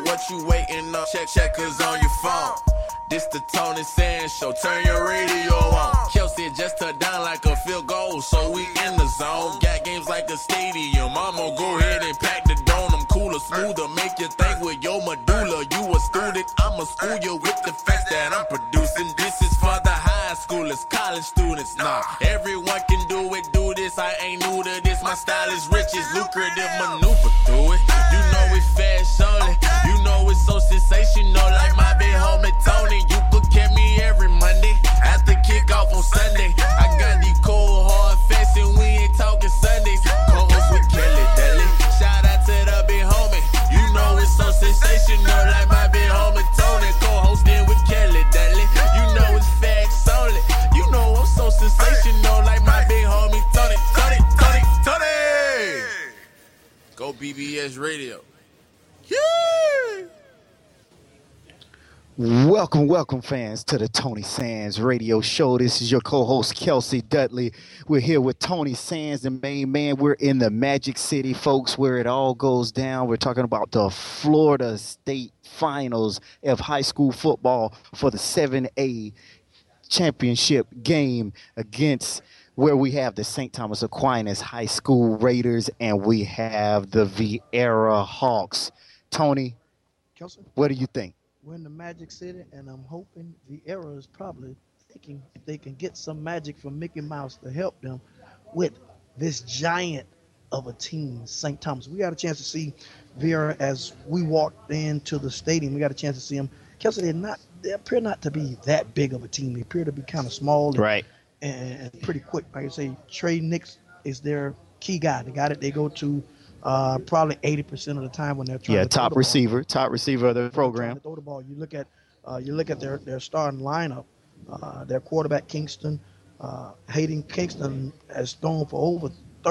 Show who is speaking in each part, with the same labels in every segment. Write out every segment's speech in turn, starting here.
Speaker 1: what you waiting on? Checkers on your phone. This the Tony Sands Show, turn your radio on. Kelsey just touched down like a field goal, so we in the zone. Got games like a stadium, I'ma go ahead and pack the dome. I'm cooler, smoother, make you think with your medulla. You a student, I'ma school you with the facts that I'm producing. This is for the high schoolers, college students, nah. Everyone can do it, do this, I ain't new to this. My style is rich, it's lucrative, maneuver through it. You know it's fast only, you know it's so sensational. Like my big homie Tony, you could catch me every Monday after kickoff on Sunday. I got these cold hard facts and we ain't talking Sundays. Co-host with Kelly Dudley, shout out to the big homie. You know it's so sensational, like my big homie Tony. Co-hosting with Kelly Dudley, you know it's facts only. You know I'm so sensational, like my big homie Tony. Go BBS Radio. Yeah!
Speaker 2: Welcome, fans, to the Tony Sands Radio Show. This is your co-host, Kelsey Dudley. We're here with Tony Sands, the main man. We're in the Magic City, folks, where it all goes down. We're talking about the Florida State Finals of high school football for the 7A championship game against where we have the St. Thomas Aquinas High School Raiders and we have the Viera Hawks. Tony,
Speaker 3: Kelsey,
Speaker 2: what do you think?
Speaker 3: we're in the Magic City, and I'm hoping Viera is probably thinking if they can get some magic from Mickey Mouse to help them with this giant of a team, St. Thomas. We got a chance to see Viera as we walked into the stadium. We got a chance to see them. Kelsey, they appear not to be that big of a team. They appear to be kind of small and pretty quick. Like I say, Trey Nix is their key guy. The guy that they go to probably 80% of the time when they're trying to
Speaker 2: top receiver of the program.
Speaker 3: Throw the ball. You look at their starting lineup. Their quarterback Kingston, Hayden Kingston, has thrown for over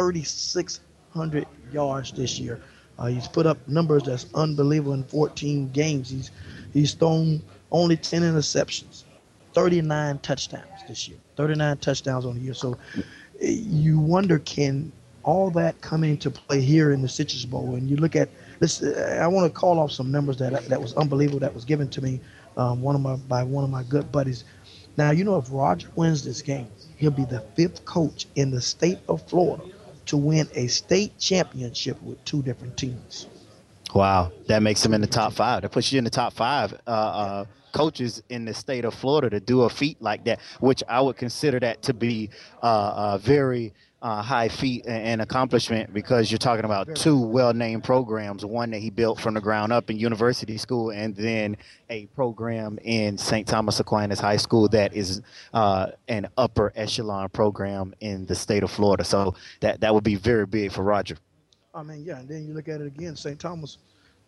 Speaker 3: 3,600 yards this year. He's put up numbers that's unbelievable in 14 games. He's thrown only 10 interceptions, 39 touchdowns this year. 39 touchdowns on the year. So you wonder, can all that come into play here in the Citrus Bowl? And you look at this. I want to call off some numbers that was unbelievable that was given to me by one of my good buddies. Now, you know, if Roger wins this game, he'll be the 5th coach in the state of Florida to win a state championship with 2 different teams.
Speaker 2: Wow, that makes him in the top 5. That puts you in the top 5 coaches in the state of Florida to do a feat like that, which I would consider that to be a very high feat and accomplishment, because you're talking about 2 well-named programs, one that he built from the ground up in University School, and then a program in St. Thomas Aquinas High School that is an upper echelon program in the state of Florida. So that would be very big for Roger.
Speaker 3: I mean, yeah, and then you look at it again, St. Thomas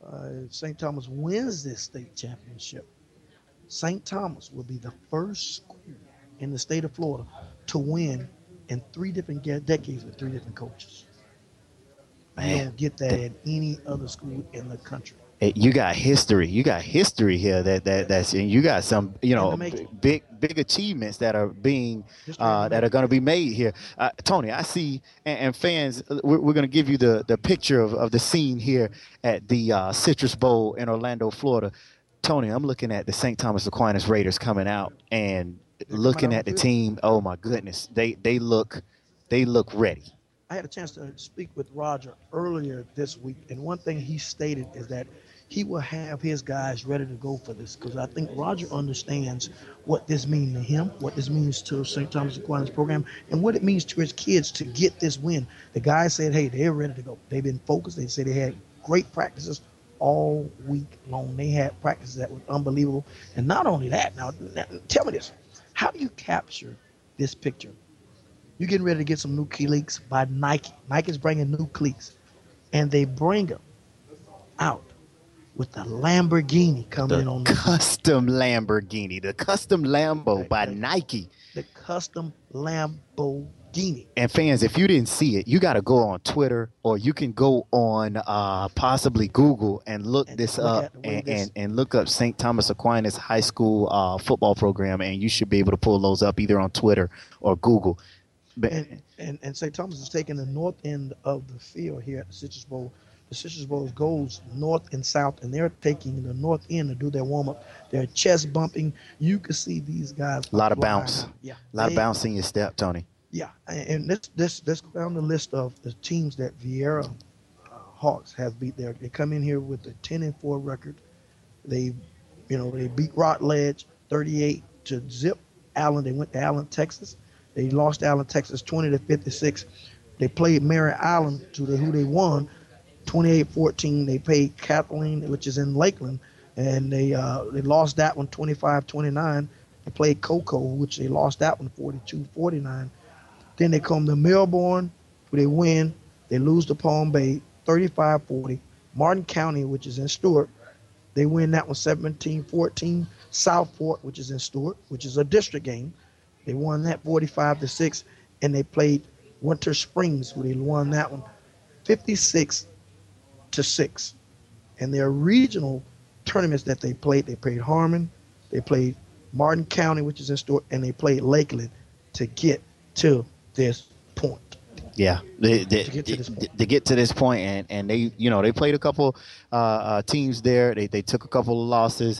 Speaker 3: wins this state championship. St. Thomas will be the first school in the state of Florida to win in 3 different decades with 3 different coaches. Man, you don't get that at any other school in the country.
Speaker 2: You got history. You got history here. That's and you got some big achievements that are being that are going to be made here. Tony, I see, and fans, we're going to give you the picture of the scene here at the Citrus Bowl in Orlando, Florida. Tony, I'm looking at the St. Thomas Aquinas Raiders coming out and looking at the team. Oh my goodness, they look ready.
Speaker 3: I had a chance to speak with Roger earlier this week, and one thing he stated is that he will have his guys ready to go for this, because I think Roger understands what this means to him, what this means to St. Thomas Aquinas program, and what it means to his kids to get this win. The guys said, hey, they're ready to go. They've been focused. They said they had great practices all week long. They had practices that were unbelievable. And not only that, now tell me this. How do you capture this picture? You're getting ready to get some new cleats by Nike. Nike's bringing new cleats, and they bring them out with the Lamborghini coming in on the
Speaker 2: custom Lamborghini, the custom Lambo by Nike.
Speaker 3: The custom Lamborghini.
Speaker 2: And fans, if you didn't see it, you got to go on Twitter, or you can go on possibly Google and look this up and look up St. Thomas Aquinas High School football program, and you should be able to pull those up either on Twitter or Google.
Speaker 3: And St. Thomas is taking the north end of the field here at the Citrus Bowl the Citrus Bowl goes north and south, and they're taking the north end to do their warm up. They're chest bumping. You can see these guys.
Speaker 2: A lot of bounce.
Speaker 3: Yeah,
Speaker 2: a lot of bounce in your step, Tony.
Speaker 3: Yeah, and let's go down the list of the teams that Vieira Hawks have beat there. They come in here with a 10-4 record. They beat Routledge 38-0. Allen, they went to Allen, Texas. They lost Allen, Texas 20-56. They played Mary Island who they won 28-14. They played Kathleen, which is in Lakeland, and they lost that one 25-29. They played Cocoa, which they lost that one 42-49. Then they come to Melbourne, who they win. They lose to Palm Bay 35-40. Martin County, which is in Stewart, they win that one 17-14. South Fork, which is in Stewart, which is a district game, they won that 45-6. And they played Winter Springs, who they won that one 56-6. And their regional tournaments that they played Harmon, they played Martin County, which is in Stewart, and they played Lakeland to get to this point.
Speaker 2: Yeah, to get to this point, and they they played a couple teams there. They took a couple of losses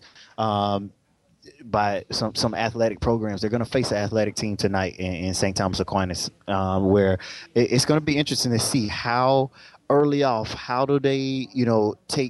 Speaker 2: by some athletic programs. They're going to face an athletic team tonight in St. Thomas Aquinas, where it's going to be interesting to see how early off, how do they take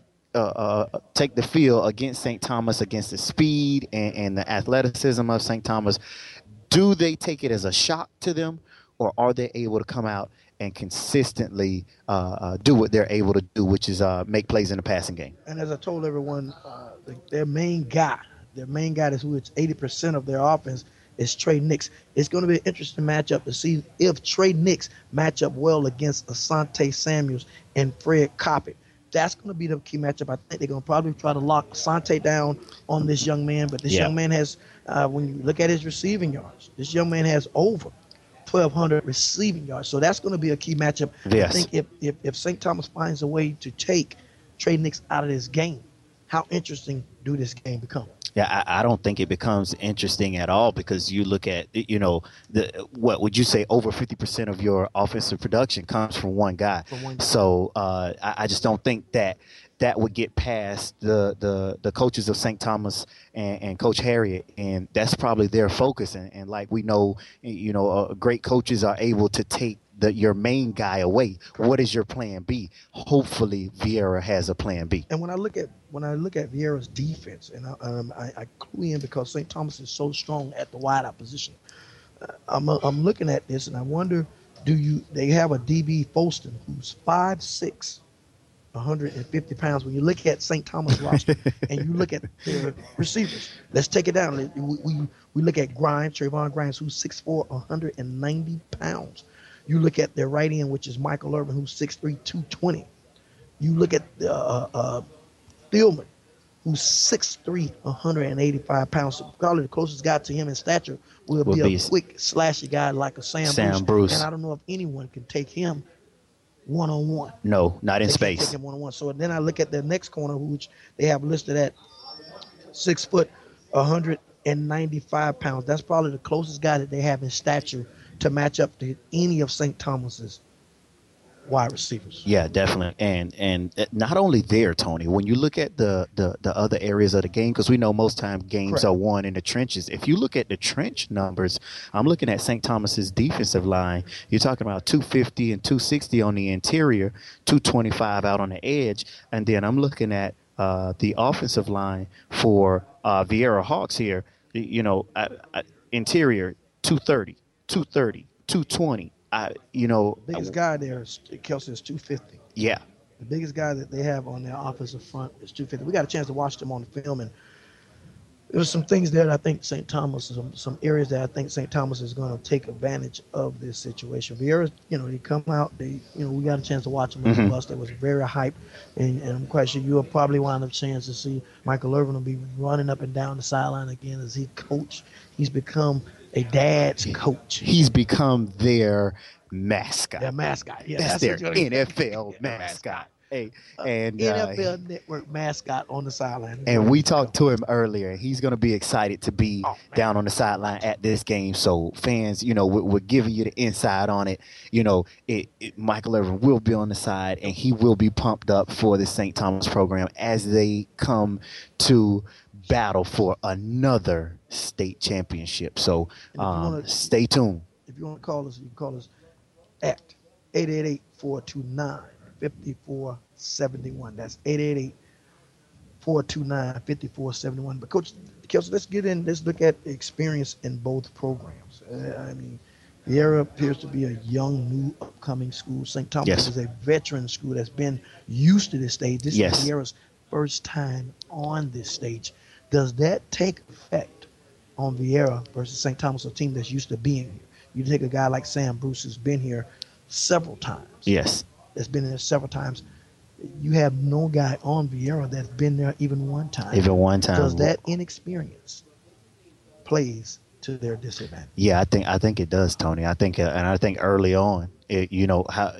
Speaker 2: the field against St. Thomas, against the speed and the athleticism of St. Thomas. Do they take it as a shock to them, or are they able to come out and consistently do what they're able to do, which is make plays in the passing game? And
Speaker 3: as I told everyone, their main guy is who it's 80% of their offense is Trey Nix. It's going to be an interesting matchup to see if Trey Nix match up well against Asante Samuels and Fred Coppett. That's going to be the key matchup. I think they're going to probably try to lock Asante down on this young man, but this young man has, when you look at his receiving yards, this young man has over 1,200 receiving yards. So that's going to be a key matchup.
Speaker 2: Yes.
Speaker 3: I think if St. Thomas finds a way to take Trey Nix out of this game, how interesting do this game become?
Speaker 2: Yeah, I don't think it becomes interesting at all, because you look at, what would you say, over 50% of your offensive production comes from one guy. So I just don't think that would get past the coaches of St. Thomas and Coach Harriet, and that's probably their focus. And like we know, great coaches are able to take your main guy away. What is your plan B? Hopefully Vieira has a plan B.
Speaker 3: And when I look at Vieira's defense, and I clue in because St. Thomas is so strong at the wideout position. I'm looking at this and I wonder, they have a DB Folston who's 5'6", 150 pounds. When you look at St. Thomas roster and you look at their receivers, let's take it down. We look at Trayvon Grimes, who's 6'4", 190 pounds. You look at their right end, which is Michael Irvin, who's 6'3", 220. You look at Thielman, who's 6'3", 185 pounds. So probably the closest guy to him in stature will be a quick, slashy guy like a Sam Bruce. And I don't know if anyone can take him one-on-one.
Speaker 2: No, not in space.
Speaker 3: Take him one-on-one. So then I look at the next corner, which they have listed at 6 foot, 195 pounds. That's probably the closest guy that they have in stature to match up to any of St. Thomas's wide receivers.
Speaker 2: Yeah, definitely. And not only there, Tony, when you look at the other areas of the game, because we know most time games are won in the trenches. If you look at the trench numbers, I'm looking at St. Thomas's defensive line. You're talking about 250 and 260 on the interior, 225 out on the edge. And then I'm looking at the offensive line for Vieira Hawks here, interior 230. 220.
Speaker 3: The biggest guy there, Kelsey, is 250.
Speaker 2: Yeah.
Speaker 3: The biggest guy that they have on their offensive front is 250. We got a chance to watch them on the film, and there was some things there that I think St. Thomas, some areas that I think St. Thomas is going to take advantage of this situation. Vieira, they come out, we got a chance to watch them on the bus. That was very hyped, and I'm quite sure you'll probably wind up chance to see Michael Irvin will be running up and down the sideline again as he coach. He's become a dad's coach.
Speaker 2: He's become their mascot.
Speaker 3: Their mascot. Yeah,
Speaker 2: that's their NFL mascot. Hey, and
Speaker 3: NFL Network mascot on the sideline.
Speaker 2: and we talked to him earlier. He's going to be excited to be down on the sideline at this game. So fans, we're giving you the inside on it. Michael Irvin will be on the side, and he will be pumped up for the St. Thomas program as they come to battle for another state championship. So stay tuned.
Speaker 3: If you want to call us, you can call us at 888-429-5471. That's 888-429-5471. But Coach Kelso, let's look at the experience in both programs. Viera appears to be a young, new, upcoming school. St. Thomas is a veteran school that's been used to this stage. This is Viera's first time on this stage. Does that take effect on Viera versus St. Thomas, a team that's used to being here? You take a guy like Sam Bruce, who's been here several times.
Speaker 2: Yes.
Speaker 3: That's been there several times. You have no guy on Viera that's been there even one time. Does that inexperience plays to their disadvantage?
Speaker 2: Yeah, I think it does, Tony. I think early on, and we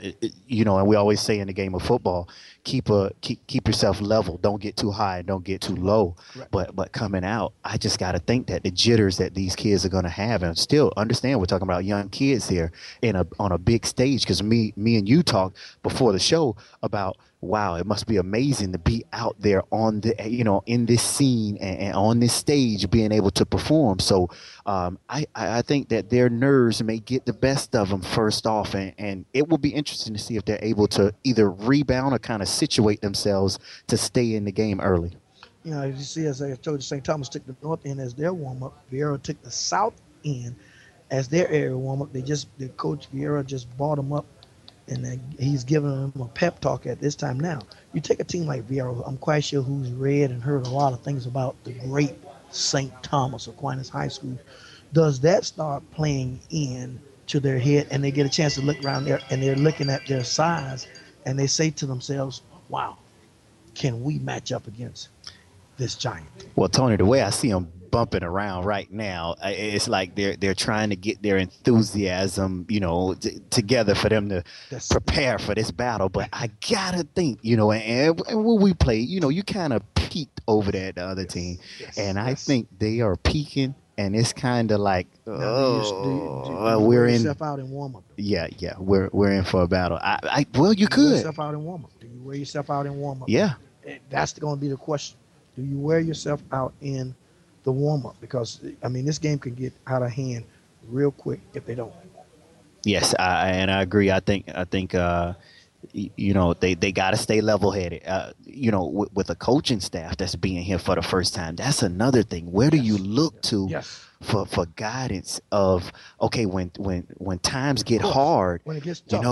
Speaker 2: always say in the game of football, keep yourself level. Don't get too high, don't get too low.
Speaker 3: Correct.
Speaker 2: But coming out, I just got to think that the jitters that these kids are going to have, and still understand we're talking about young kids here on a big stage. Because me and you talked before the show about, wow, it must be amazing to be out there on the in this scene and on this stage being able to perform. So I think that their nerves may get the best of them first off, and it will be interesting to see if they're able to either rebound or kind of situate themselves to stay in the game early.
Speaker 3: As you see, as I told you, St. Thomas took the north end as their warm-up. Viera took the south end as their area warm-up. The coach Viera just brought them up, and he's giving them a pep talk at this time now. You take a team like Viera, I'm quite sure who's read and heard a lot of things about the great St. Thomas Aquinas High School. Does that start playing in to their head, and they get a chance to look around there, and they're looking at their size, and they say to themselves, wow, can we match up against this giant?
Speaker 2: Well, Tony, the way I see them bumping around right now, it's like they're trying to get their enthusiasm, together for them to prepare for this battle. But I gotta think, and when we play, you kind of peeked over there at the other team, and I think they are peaking. And it's kind of like, we're in.
Speaker 3: Yourself out in warm up.
Speaker 2: Yeah, we're in for a battle. Well, you could.
Speaker 3: Wear yourself out in warm up. Do you wear yourself out in warm up?
Speaker 2: Yeah.
Speaker 3: That's going to be the question. Do you wear yourself out in the warm up? Because this game can get out of hand real quick if they don't.
Speaker 2: Yes, and I agree. I think they got to stay level-headed. With a coaching staff that's being here for the first time, that's another thing. Where do you look to for guidance of, okay, when times get hard,
Speaker 3: when it gets tough,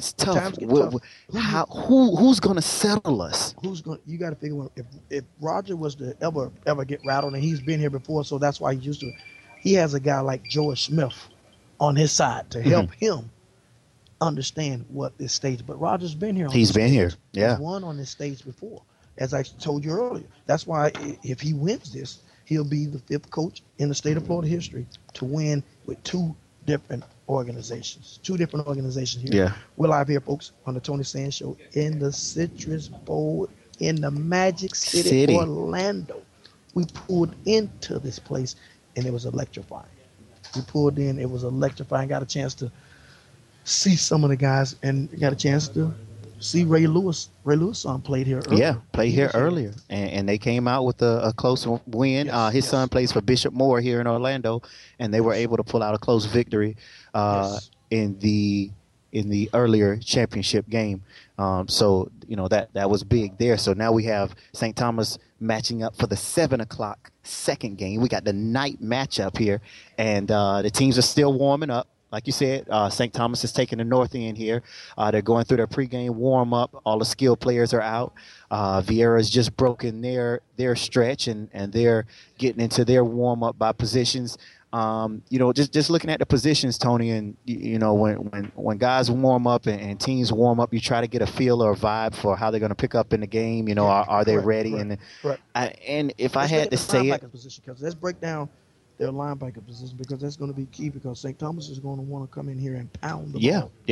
Speaker 2: who's going to settle us?
Speaker 3: You got to figure out if Roger was to ever get rattled, and he's been here before, so that's why he's used to it. He has a guy like George Smith on his side to help him understand what this stage. But Roger's been here.
Speaker 2: He's been here. Yeah.
Speaker 3: He's won on this stage before, as I told you earlier. That's why if he wins this, he'll be the fifth coach in the state of Florida history to win with two different organizations here.
Speaker 2: Yeah.
Speaker 3: We're live here, folks, on the Tony Sands Show in the Citrus Bowl in the Magic City. Orlando. We pulled into this place, and it was electrifying. We pulled in, it was electrifying. Got a chance to see some of the guys, and got a chance to see Ray Lewis. Ray Lewis' son played here earlier.
Speaker 2: Yeah, played here earlier. And they came out with a close win. His son plays for Bishop Moore here in Orlando, and they were able to pull out a close victory in the earlier championship game. So that was big there. So now we have St. Thomas matching up for the 7:00 second game. We got the night matchup here, and the teams are still warming up. Like you said, St. Thomas is taking the north end here. They're going through their pregame warm-up. All the skilled players are out. Viera's just broken their stretch, and they're getting into their warm-up by positions. Just looking at the positions, Tony, and when guys warm up and teams warm up, you try to get a feel or a vibe for how they're going to pick up in the game. Are they ready?
Speaker 3: Correct.
Speaker 2: And if I had to say it,
Speaker 3: let's break down their linebacker position, because that's going to be key, because St. Thomas is going to want to come in here and pound the ball.
Speaker 2: Yep.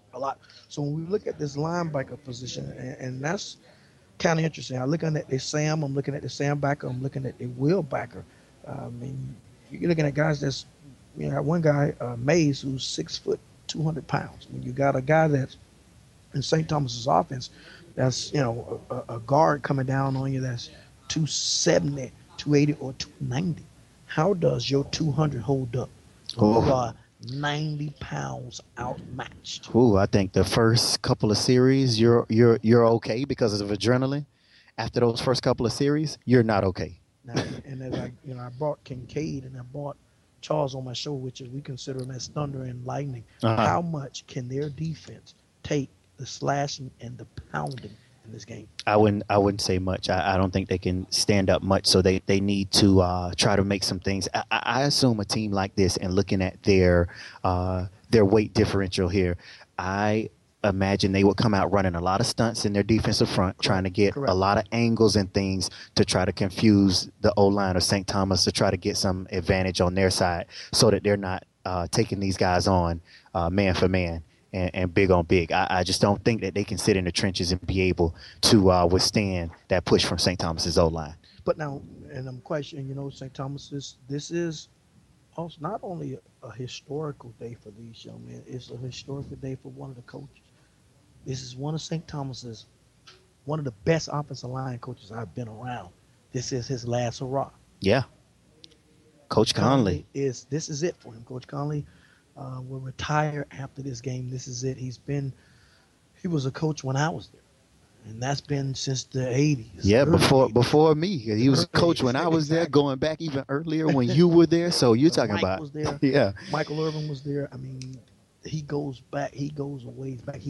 Speaker 3: a lot. So when we look at this linebacker position, and that's kind of interesting. I'm looking at the Sam. I'm looking at the Sam backer. I'm looking at the Will backer. I mean, you're looking at guys that's, one guy, Mays, who's 6 foot, 200 pounds. When you got a guy that's in St. Thomas's offense, that's a guard coming down on you that's 270, 280, or 290. How does your 200 hold up when you are 90 pounds outmatched?
Speaker 2: Ooh, I think the first couple of series you're okay because of adrenaline. After those first couple of series, you're not okay.
Speaker 3: Now, and as I brought Kincaid and I brought Charles on my show, which is we consider them as thunder and lightning. How much can their defense take the slashing and the pounding in this game?
Speaker 2: I wouldn't say much. I don't think they can stand up much. So they need to try to make some things. I assume a team like this, and looking at their weight differential here, I imagine they would come out running a lot of stunts in their defensive front, trying to get a lot of angles and things to try to confuse the O-line of St. Thomas, to try to get some advantage on their side so that they're not taking these guys on man for man and big on big. I just don't think that they can sit in the trenches and be able to withstand that push from St. Thomas's O-line.
Speaker 3: But now, and I'm questioning, St. Thomas's, this is also not only a historical day for these young men, it's a historical day for one of the coaches. This is one of St. Thomas's, one of the best offensive line coaches I've been around. This is his last hurrah.
Speaker 2: Yeah. Coach Conley.
Speaker 3: This is it for him. Coach Conley will retire after this game. This is it. He was a coach when I was there. And that's been since the 80s.
Speaker 2: Yeah, before me. He was a coach when I was there, going back even earlier when you were there. So you're talking
Speaker 3: Mike
Speaker 2: about.
Speaker 3: Was there.
Speaker 2: Yeah.
Speaker 3: Michael Irvin was there. I mean, he goes back. He goes a ways back.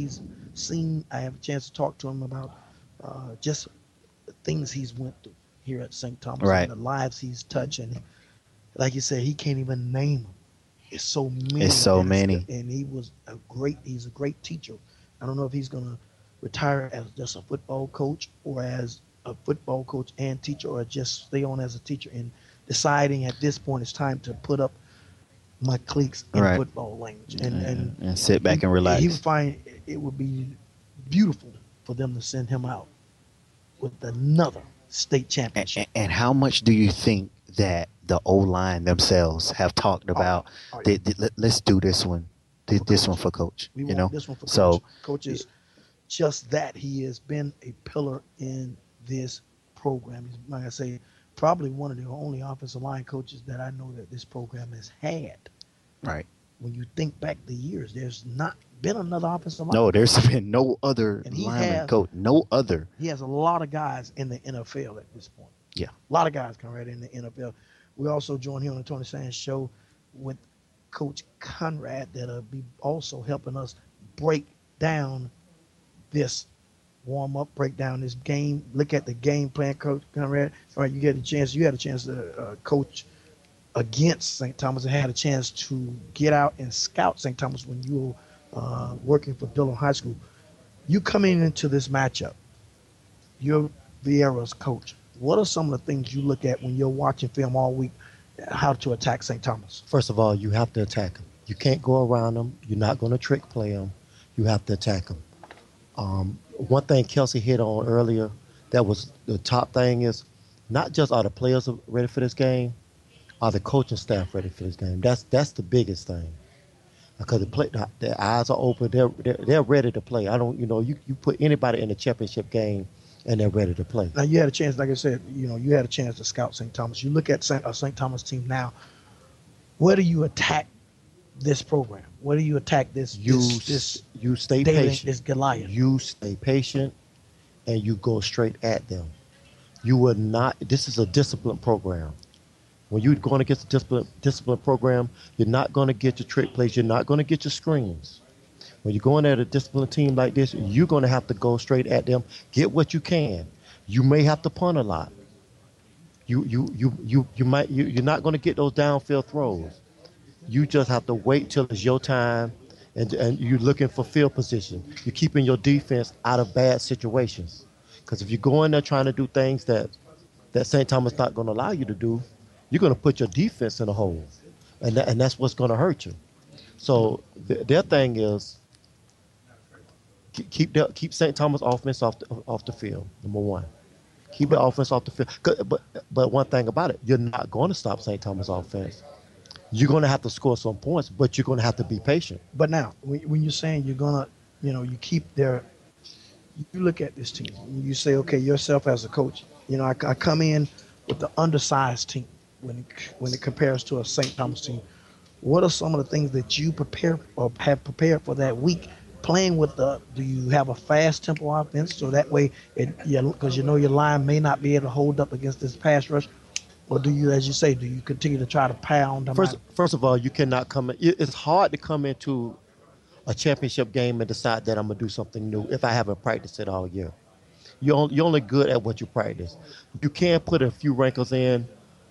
Speaker 3: I have a chance to talk to him about just the things he's went through here at St. Thomas, and the lives he's touched. And like you said, he can't even name them. It's so many. And he's a great teacher. I don't know if he's going to retire as just a football coach or as a football coach and teacher, or just stay on as a teacher and deciding at this point it's time to put up my cleats in football language and
Speaker 2: sit back and relax.
Speaker 3: He would find it would be beautiful for them to send him out with another state championship.
Speaker 2: And how much do you think that the O-line themselves have talked about? Let's do this one. This one for Coach.
Speaker 3: We want this one for Coach. Coach is just that. He has been a pillar in this program. He's, like I say, probably one of the only offensive line coaches that I know that this program has had.
Speaker 2: Right.
Speaker 3: When you think back the years, there's not been another offensive line.
Speaker 2: No, there's been no other lineman coach. No other.
Speaker 3: He has a lot of guys in the NFL at this point.
Speaker 2: Yeah.
Speaker 3: A lot of guys come right in the NFL. We also join here on the Tony Sands Show with Coach Conrad that'll be also helping us break down this warm-up, break down this game, look at the game plan, Coach Conrad. All right, you had a chance to coach against St. Thomas and had a chance to get out and scout St. Thomas when you were working for Dillon High School. You coming into this matchup, you're Vieira's coach. What are some of the things you look at when you're watching film all week, how to attack St. Thomas?
Speaker 4: First of all, you have to attack them. You can't go around them. You're not going to trick play them. You have to attack them. One thing Kelsey hit on earlier, that was the top thing, is not just are the players ready for this game, are the coaching staff ready for this game. That's the biggest thing, because their eyes are open. They're ready to play. You put anybody in a championship game and they're ready to play.
Speaker 3: Now you had a chance, like I said, you had a chance to scout St. Thomas. You look at St. Thomas team now. Where do you attack this program? Where do you attack this?
Speaker 4: You stay patient.
Speaker 3: This Goliath.
Speaker 4: You stay patient, and you go straight at them. You will not. This is a disciplined program. When you're going against a disciplined program, you're not going to get your trick plays. You're not going to get your screens. When you're going at a disciplined team like this, you're going to have to go straight at them. Get what you can. You may have to punt a lot. You're not going to get those downfield throws. You just have to wait till it's your time, and you're looking for field position. You're keeping your defense out of bad situations. Because if you go in there trying to do things that St. Thomas not going to allow you to do, you're going to put your defense in a hole, and that's what's going to hurt you. So their thing is keep St. Thomas offense off the field. Number one, keep the offense off the field. But one thing about it, you're not going to stop St. Thomas offense. You're going to have to score some points, but you're going to have to be patient.
Speaker 3: But now, when you're saying you're gonna, you keep their, you look at this team, and you say, okay, yourself as a coach, I come in with the undersized team when it compares to a St. Thomas team. What are some of the things that you prepare or have prepared for that week? Playing with do you have a fast tempo offense so that way because your line may not be able to hold up against this pass rush, or do you, as you say, do you continue to try to pound them out?
Speaker 4: First of all, you cannot come in. It's hard to come into a championship game and decide that I'm gonna do something new if I haven't practiced it all year. You're only good at what you practice. You can put a few wrinkles in,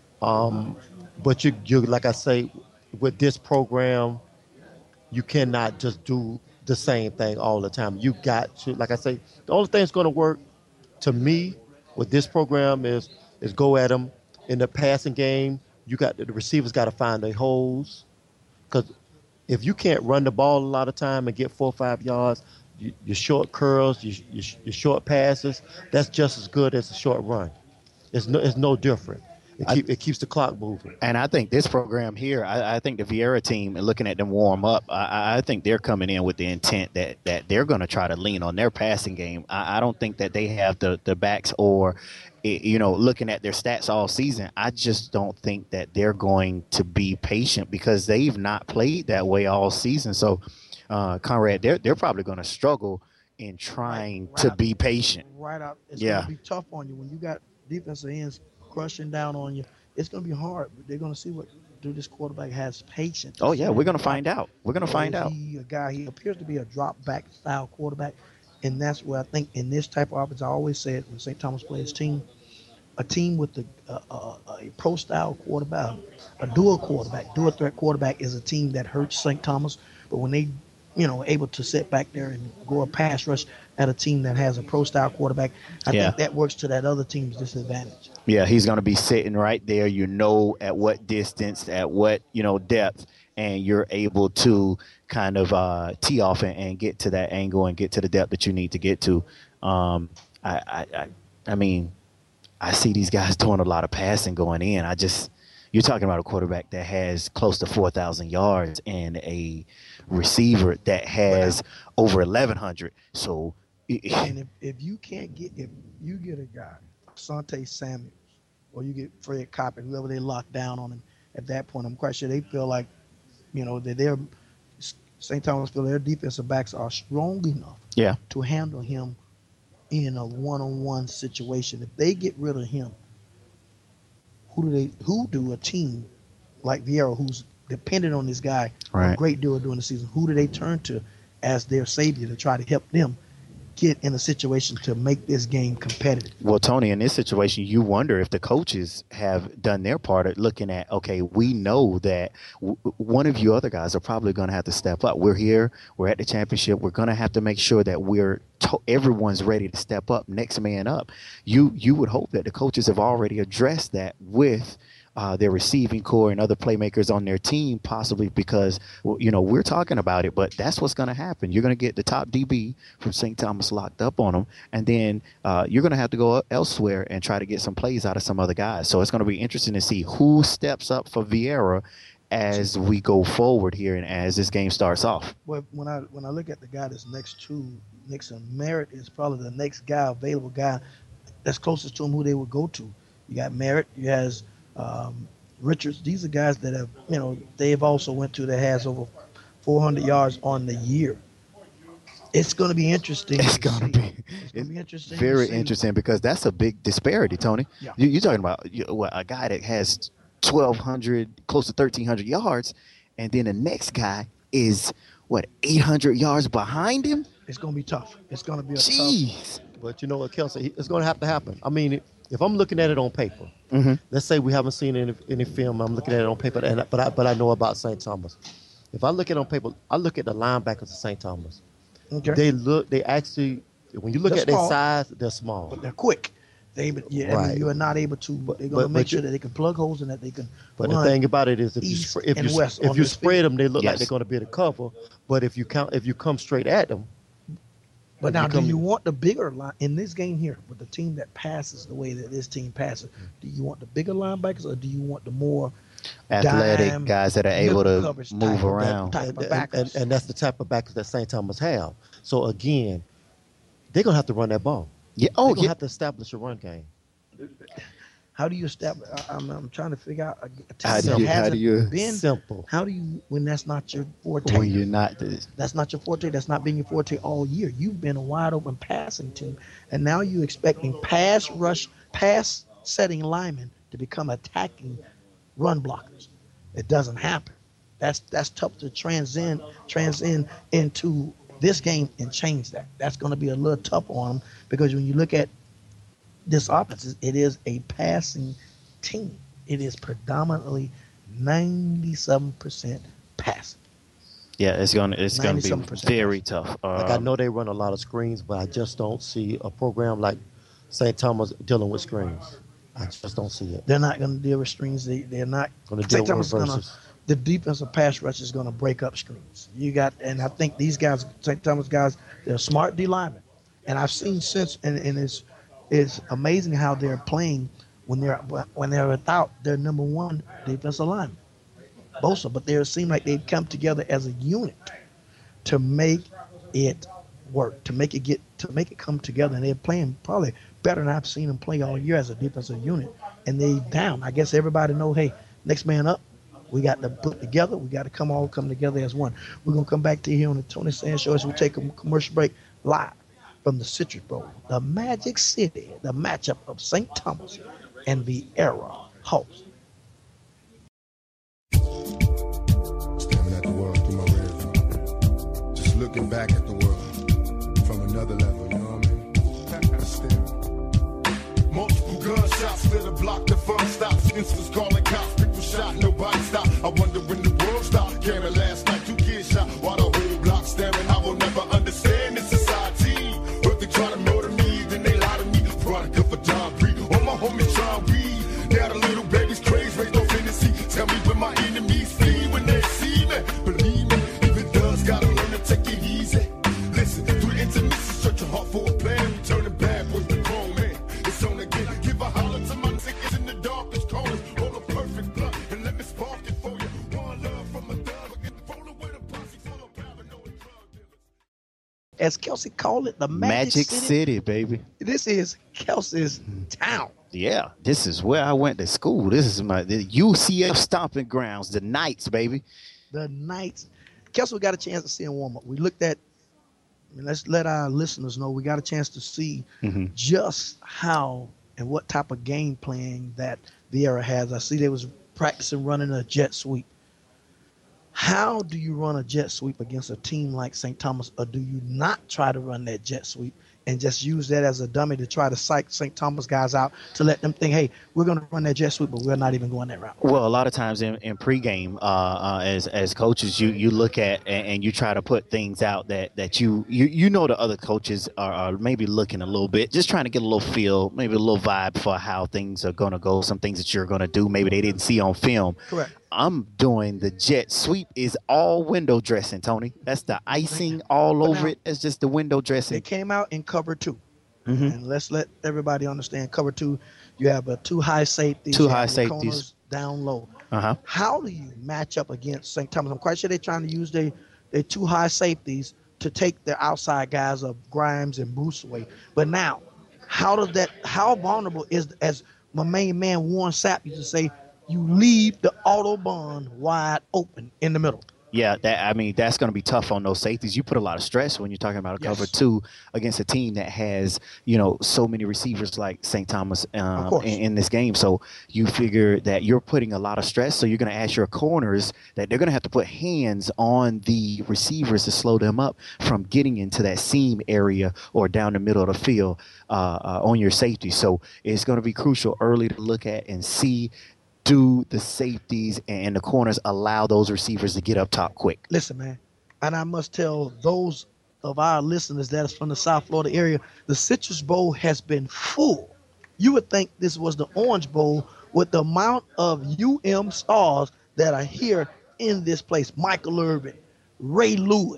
Speaker 4: but you like I say, with this program, you cannot just do the same thing all the time. You got to, like I say, the only thing that's going to work to me with this program is go at them in the passing game. The receivers got to find their holes, because if you can't run the ball a lot of time and get 4 or 5 yards, your short curls, your short passes, that's just as good as a short run. It's no different. It keeps the clock moving.
Speaker 2: And I think this program here, I think the Vieira team, and looking at them warm up, I think they're coming in with the intent that they're going to try to lean on their passing game. I don't think that they have the backs or, looking at their stats all season, I just don't think that they're going to be patient because they've not played that way all season. So, Conrad, they're probably going to struggle in trying to be patient.
Speaker 3: Right out. It's going to be tough on you when you got defensive ends crushing down on you. It's going to be hard. They're going to see this quarterback has patience.
Speaker 2: Oh, yeah, we're going to find out. We're going to find out.
Speaker 3: He appears to be a drop back style quarterback, and that's where I think in this type of offense, I always said when St. Thomas plays a team with a pro style quarterback, a dual threat quarterback is a team that hurts St. Thomas. But when they able to sit back there and go a pass rush at a team that has a pro-style quarterback, I think that works to that other team's disadvantage.
Speaker 2: Yeah, he's going to be sitting right there, at what distance, at what, depth, and you're able to kind of tee off and get to that angle and get to the depth that you need to get to. I mean, I see these guys doing a lot of passing going in. You're talking about a quarterback that has close to 4,000 yards and a receiver that has over 1,100. So,
Speaker 3: and if you get a guy, Asante Samuels, or you get Fred Coppin, whoever they lock down on him, at that point, I'm quite sure they feel like, that St. Thomas feel their defensive backs are strong enough to handle him in a one-on-one situation. If they get rid of him, who do a team like Vieira, who's dependent on this guy a great deal during the season, who do they turn to as their savior to try to help them get in a situation to make this game competitive?
Speaker 2: Well, Tony, in this situation, you wonder if the coaches have done their part at looking at, okay, we know that one of you other guys are probably going to have to step up. We're here. We're at the championship. We're going to have to make sure that everyone's ready to step up, next man up. You would hope that the coaches have already addressed that with their receiving core and other playmakers on their team, possibly because, we're talking about it, but that's what's going to happen. You're going to get the top DB from St. Thomas locked up on them, and then you're going to have to go elsewhere and try to get some plays out of some other guys. So it's going to be interesting to see who steps up for Vieira as we go forward here and as this game starts off.
Speaker 3: Well, when I look at the guy that's next to Nixon, Merritt is probably the next available guy that's closest to him who they would go to. You got Merritt, you has Richards. These are guys that have, they've also went to that has over 400 yards on the year. It's going to be interesting.
Speaker 2: It's going to be
Speaker 3: interesting.
Speaker 2: Very interesting, because that's a big disparity, Tony.
Speaker 3: Yeah.
Speaker 2: You're talking about a guy that has 1,200, close to 1,300 yards, and then the next guy is 800 yards behind him.
Speaker 3: It's going to be tough. It's going to be
Speaker 2: tough.
Speaker 4: But you know what, Kelsey, it's going to have to happen. I mean, if I'm looking at it on paper, let's say we haven't seen any film, I'm looking at it on paper, but I know about St. Thomas. If I look at it on paper, I look at the linebackers of St. Thomas.
Speaker 3: Okay.
Speaker 4: They actually, when you look at their size, they're small.
Speaker 3: But they're quick. I mean, you are not able to, they're going to make sure that they can plug holes and that they can
Speaker 4: But the thing about it is if you spread them, they look like they're going to be able to cover. But if you come straight at them,
Speaker 3: But
Speaker 4: If
Speaker 3: now,
Speaker 4: you
Speaker 3: do
Speaker 4: come-
Speaker 3: you want the bigger line in this game here with the team that passes the way that this team passes? Do you want the bigger linebackers or do you want the more
Speaker 2: Athletic
Speaker 3: dime,
Speaker 2: guys that are able
Speaker 3: nickel
Speaker 2: to
Speaker 3: coverage
Speaker 2: move
Speaker 3: type of
Speaker 2: around.
Speaker 3: type of backers?
Speaker 4: And that's the type of backers that St. Thomas have. So again, they're gonna have to run that ball.
Speaker 2: Yeah.
Speaker 4: They're
Speaker 2: Oh,
Speaker 4: gonna
Speaker 2: yeah.
Speaker 4: have to establish a run game.
Speaker 3: How do you establish? I'm trying to figure out a team
Speaker 2: How do
Speaker 3: that
Speaker 2: you- how
Speaker 3: hasn't
Speaker 2: do you-
Speaker 3: been.
Speaker 4: Simple.
Speaker 3: How do you when that's not your forte?
Speaker 2: When you're not.
Speaker 3: That's not your forte. That's not been your forte all year. You've been a wide open passing team, and now you're expecting pass rush, pass setting linemen to become attacking run blockers. It doesn't happen. That's tough to transcend into this game and change that. That's going to be a little tough on them because when you look at this offense, it is a passing team. It is predominantly 97% passing.
Speaker 2: Yeah, it's gonna be
Speaker 3: 97%
Speaker 2: very tough.
Speaker 4: Like I know they run a lot of screens, but I just don't see a program like St. Thomas dealing with screens. I just don't see it.
Speaker 3: They're not going to deal with screens. They're not
Speaker 4: Going to
Speaker 3: St.
Speaker 4: deal
Speaker 3: Thomas
Speaker 4: with
Speaker 3: is gonna,
Speaker 4: reverses.
Speaker 3: the defensive pass rush is going to break up screens. And I think these guys, St. Thomas guys, they're smart D linemen. And I've seen since, and it's amazing how they're playing when they're without their number one defensive lineman, Bosa. But they seem like they've come together as a unit to make it work, to make it come together. And they're playing probably better than I've seen them play all year as a defensive unit. And they down. I guess everybody know, hey, next man up. We got to put together. We got to come together as one. We're going to come back to you here on the Tony Sands Show as we take a commercial break live from the Citrus Bowl, the Magic City, the matchup of St. Thomas and the Era Hawks.
Speaker 5: Staring at the world through my rearview. Just looking back at the world from another level, you know what I mean? Staring. Multiple gunshots lit a block, the fun stops. Instance calling cops, people shot, nobody stopped. I wonder when the world stopped. Caring last night, 2 kids shot while the whole block staring. I will never understand this society. But they try to murder me, then they lie to me. Product of a John Breed. All my homies try to weed. Now the little baby's crazy, raised no fantasy. Tell me when my enemies flee when they see me. Believe me, even does gotta learn to take it easy. Listen, through the intimacy, search your heart for a plan. Returning back with the grown man. It's on again. Give a holler to my niggas in the darkest corners. Roll a perfect blunt and let me spark it for you. One love from a thug. Rolling with a posse full of paranoid drug dealers.
Speaker 3: As Kelsey called it, the
Speaker 2: Magic City, baby.
Speaker 3: This is Kelsey's town.
Speaker 2: Yeah, this is where I went to school. This is the UCF stomping grounds, the Knights, baby.
Speaker 3: The Knights. Kelsey, we got a chance to see him warm up. We looked at, let's let our listeners know, we got a chance to see just how and what type of game plan that Vieira has. I see they was practicing running a jet sweep. How do you run a jet sweep against a team like St. Thomas, or do you not try to run that jet sweep and just use that as a dummy to try to psych St. Thomas guys out to let them think, hey, we're going to run that jet sweep, but we're not even going that route?
Speaker 2: Well, a lot of times in pregame, as coaches, you look at and you try to put things out that you know the other coaches are maybe looking a little bit, just trying to get a little feel, maybe a little vibe for how things are going to go, some things that you're going to do, maybe they didn't see on film.
Speaker 3: Correct.
Speaker 2: I'm doing the jet sweep is all window dressing, Tony. That's the icing all over it. It's just the window
Speaker 3: They
Speaker 2: dressing.
Speaker 3: came out in cover 2. And let's let everybody understand cover 2, you have 2 high safeties.
Speaker 2: Two
Speaker 3: you
Speaker 2: high
Speaker 3: have your
Speaker 2: safeties.
Speaker 3: corners down low.
Speaker 2: Uh-huh.
Speaker 3: How do you match up against St. Thomas? I'm quite sure they're trying to use their 2 high safeties to take their outside guys of Grimes and Bruce away. But now, how vulnerable is, as my main man Warren Sapp used to say, you leave the Autobahn wide open in the middle.
Speaker 2: Yeah, that's going to be tough on those safeties. You put a lot of stress when you're talking about a cover 2 against a team that has, so many receivers like St. Thomas in this game. So you figure that you're putting a lot of stress. So you're going to ask your corners that they're going to have to put hands on the receivers to slow them up from getting into that seam area or down the middle of the field on your safety. So it's going to be crucial early to look at and see, do the safeties and the corners allow those receivers to get up top quick?
Speaker 3: Listen, man, and I must tell those of our listeners that is from the South Florida area, the Citrus Bowl has been full. You would think this was the Orange Bowl with the amount of stars that are here in this place. Michael Irvin, Ray Lewis,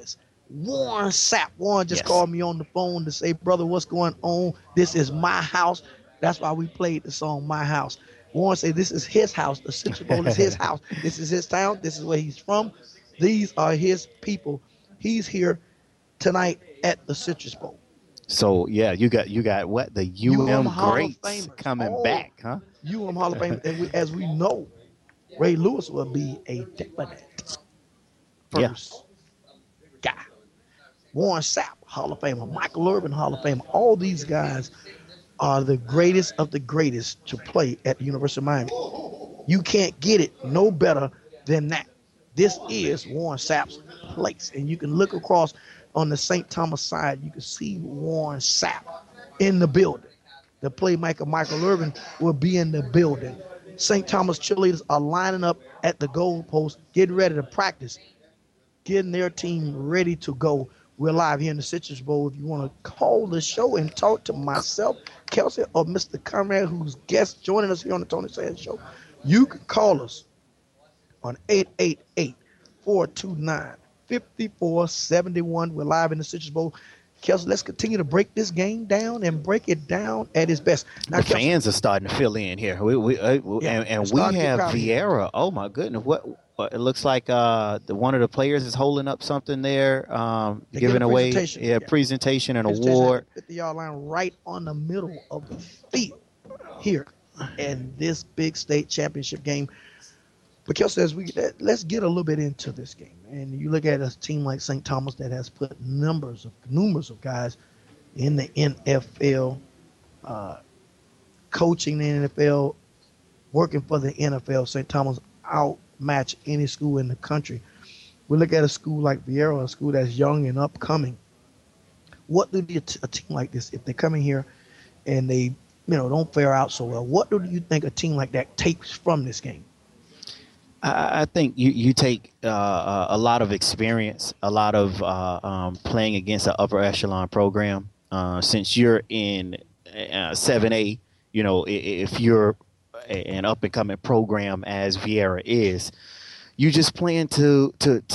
Speaker 3: Warren Sapp. Warren just
Speaker 2: Yes.
Speaker 3: called me on the phone to say, brother, what's going on? This is my house. That's why we played the song My House. Warren said this is his house. The Citrus Bowl is his house. This is his town. This is where he's from. These are his people. He's here tonight at the Citrus Bowl.
Speaker 2: So yeah, you got what, the UM
Speaker 3: Hall of
Speaker 2: greats
Speaker 3: Famers.
Speaker 2: coming
Speaker 3: Oh,
Speaker 2: back, huh?
Speaker 3: UM Hall of Fame. And as we know, Ray Lewis will be a definite
Speaker 2: Yeah.
Speaker 3: first guy. Warren Sapp, Hall of Famer. Michael Irvin, Hall of Famer. All these guys are the greatest of the greatest to play at the University of Miami. You can't get it no better than that. This is Warren Sapp's place. And you can look across on the St. Thomas side. You can see Warren Sapp in the building. The playmaker Michael Irvin will be in the building. St. Thomas cheerleaders are lining up at the goal post, getting ready to practice, getting their team ready to go. We're live here in the Citrus Bowl. If you want to call the show and talk to myself, Kelsey, or Mr. Conrad, who's guest joining us here on the Tony Sands Show, you can call us on 888-429-5471. We're live in the Citrus Bowl. Kelsey, let's continue to break this game down and break it down at its best. Now,
Speaker 2: The
Speaker 3: Kelsey,
Speaker 2: fans are starting to fill in here. And we
Speaker 3: it's starting to get
Speaker 2: have
Speaker 3: crowded.
Speaker 2: Vieira. Oh my goodness! What it looks like one of the players is holding up something there,
Speaker 3: They
Speaker 2: giving
Speaker 3: get a
Speaker 2: away
Speaker 3: presentation.
Speaker 2: presentation and
Speaker 3: Presentation
Speaker 2: award.
Speaker 3: at the 50-yard line right on the middle of the field here in this big state championship game. But Kelsey says let's get a little bit into this game. And you look at a team like St. Thomas that has put numerous of guys in the NFL, coaching the NFL, working for the NFL. St. Thomas outmatch any school in the country. We look at a school like Vieira, a school that's young and upcoming. What do a team like this, if they come in here and they don't fare out so well, what do you think a team like that takes from this game?
Speaker 2: I think you take a lot of experience, a lot of playing against an upper echelon program. Since you're in 7A, if you're an up and coming program as Vieira is, you just plan to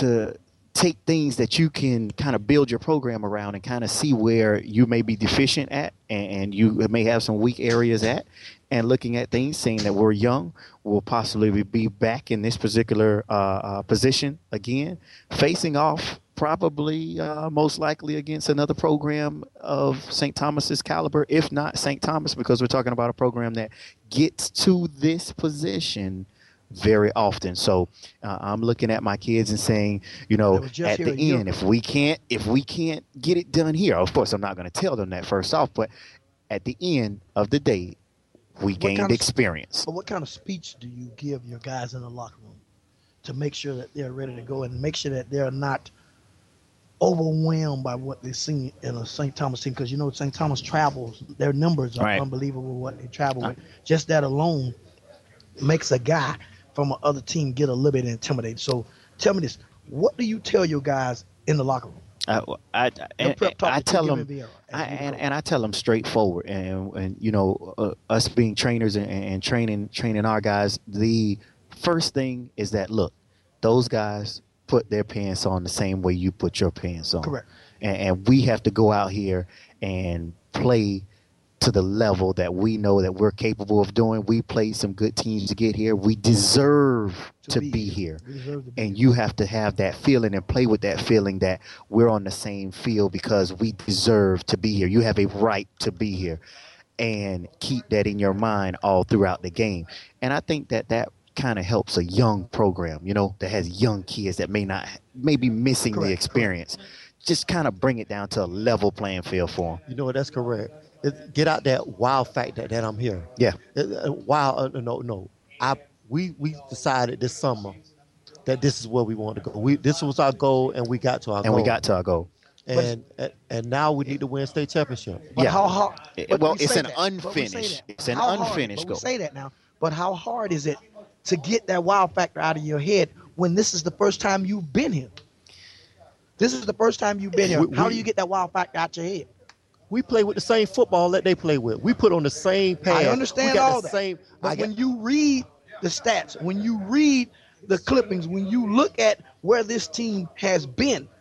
Speaker 2: take things that you can kind of build your program around and kind of see where you may be deficient at and you may have some weak areas at, and looking at things, saying that we're young, we'll possibly be back in this particular position again, facing off probably most likely against another program of St. Thomas's caliber, if not St. Thomas, because we're talking about a program that gets to this position very often. So I'm looking at my kids and saying, at the end, if we can't get it done here, of course I'm not going to tell them that first off, but at the end of the day, we gained experience.
Speaker 3: But what kind of speech do you give your guys in the locker room to make sure that they're ready to go and make sure that they're not overwhelmed by what they see in a St. Thomas team? Because St. Thomas travels, their numbers are unbelievable what they travel with. Just that alone makes a guy from another team get a little bit intimidated. So tell me this, what do you tell your guys in the locker room?
Speaker 2: I tell them, and I tell them straightforward, and us being trainers and training our guys, the first thing is that, look, those guys put their pants on the same way you put your pants on.
Speaker 3: Correct.
Speaker 2: And we have to go out here and play to the level that we know that we're capable of doing. We played some good teams to get here. We deserve to be here. And you have to have that feeling and play with that feeling that we're on the same field because we deserve to be here. You have a right to be here. And keep that in your mind all throughout the game. And I think that kind of helps a young program, that has young kids that may be missing the experience. Just kind of bring it down to a level playing field for them.
Speaker 4: That's correct. Get out that wow factor that I'm here.
Speaker 2: Yeah.
Speaker 4: We decided this summer that this is where we want to go. This was our goal, and we got to our goal. And now we need to win state championship.
Speaker 3: But how hard?
Speaker 2: It's an unfinished goal.
Speaker 3: We say that now. But how hard is it to get that wow factor out of your head when this is the first time you've been here? This is the first time you've been here. How do you get that wow factor out your head?
Speaker 4: We play with the same football that they play with. We put on the same pad.
Speaker 3: I understand all that. But when you read the stats, when you read the clippings, when you look at where this team has been,